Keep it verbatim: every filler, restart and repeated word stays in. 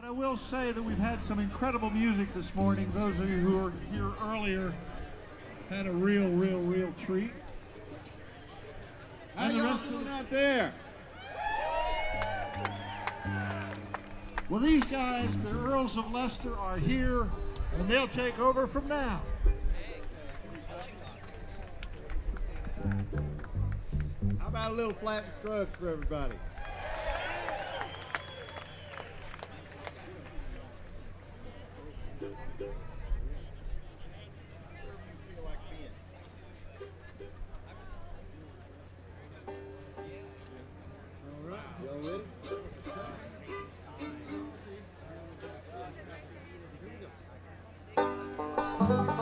I will say that we've had some incredible music this morning. Those of you who were here earlier had a real, real, real treat. How y'all doing out there? Well, these guys, the Earls of Leicester, are here, and they'll take over from now. How about a little Flat and Scruggs for everybody? All right, y'all ready?